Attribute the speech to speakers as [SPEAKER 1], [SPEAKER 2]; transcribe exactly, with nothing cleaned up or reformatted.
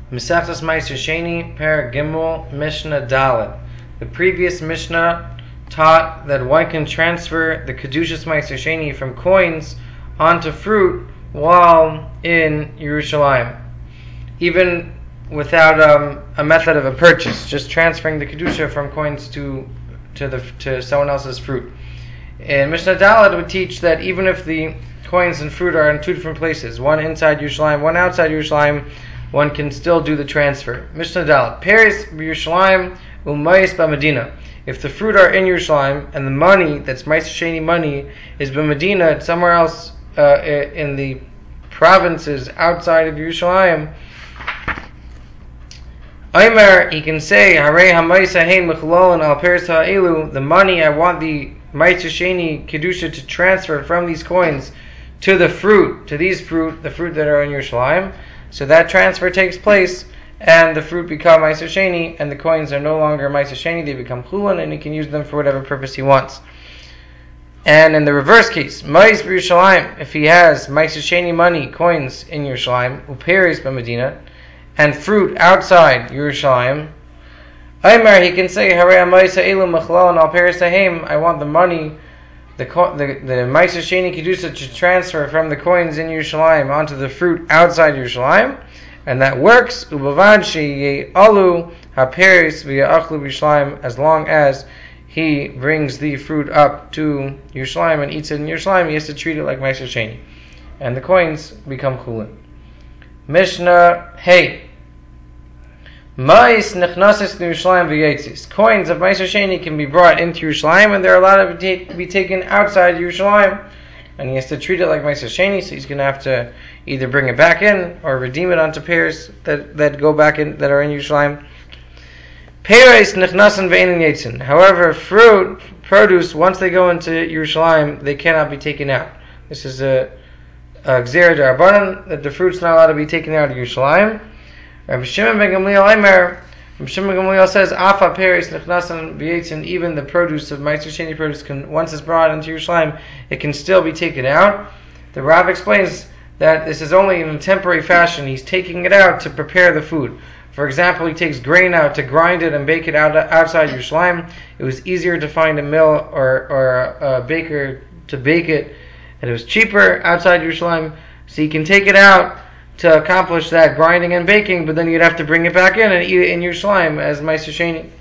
[SPEAKER 1] Mesechus Meiser Sheni, Per Gimel, Mishnah Dalet. The previous Mishnah taught that one can transfer the Kedushas Meiser Sheni from coins onto fruit while in Yerushalayim, even without um, a method of a purchase, just transferring the Kedusha from coins to to the to someone else's fruit. In Mishnah Dalet, we teach that even if the coins and fruit are in two different places, one inside Yerushalayim, one outside Yerushalayim, one can still do the transfer. Mishnah Dalet, Paris Yerushalayim u'mayis b'Medina. If the fruit are in Yerushalayim and the money that's Meiser Sheni money is b'Medina, somewhere else uh, in the provinces outside of Yerushalayim, Aimer, he can say, Harei hamayis hahein mechalolin al peres ha'elu, the money I want the Meiser Sheni Kedusha to transfer from these coins to the fruit, to these fruit, the fruit that are in Yerushalayim. So that transfer takes place, and the fruit become Meiser Sheni, and the coins are no longer Meiser Sheni, they become Chulin, and he can use them for whatever purpose he wants. And in the reverse case, Ma'is b'Yerushalayim, if he has Meiser Sheni money, coins in Yerushalayim, uperis b'Medina, and fruit outside Yerushalayim, Aimer, he can say, Harei hamayis ha'elu mechalolin al peres haheim, I want the money, the the, the Meiser Sheni Kedusha to transfer from the coins in Yerushalayim onto the fruit outside Yerushalayim, and that works, ubavad she'alu ha'peres v'ya'achlu b'Yerushalayim, as long as he brings the fruit up to Yerushalayim and eats it in Yerushalayim, he has to treat it like Meiser Sheni, and the coins become chulin. Mishnah Hey. Mais nechnasis Yerushalayim v'yetzis. Coins of Meiser Sheni can be brought into Yerushalayim, and they're allowed to be taken outside Yerushalayim. And he has to treat it like Meiser Sheni, so he's going to have to either bring it back in or redeem it onto pairs that, that go back in, that are in Yerushalayim. Peiros nechnasin ve'ein yetzin. However, fruit, produce, once they go into Yerushalayim, they cannot be taken out. This is a, a gzera d'Rabbanan, that the fruit's not allowed to be taken out of Yerushalayim. Rabbi Shimon ben Gamliel Aimer, Rabbi Shimon ben Gamliel says, Afa peris nechnasan v'yetzin, even the produce of Meiser Sheni produce, can, once it's brought into Yerushalayim, it can still be taken out. The Rav explains that this is only in a temporary fashion. He's taking it out to prepare the food. For example, he takes grain out to grind it and bake it out outside Yerushalayim. It was easier to find a mill or, or a, a baker to bake it, and it was cheaper outside Yerushalayim, so he can take it out to accomplish that grinding and baking, but then you'd have to bring it back in and eat it in Yerushalayim as Meiser Sheni.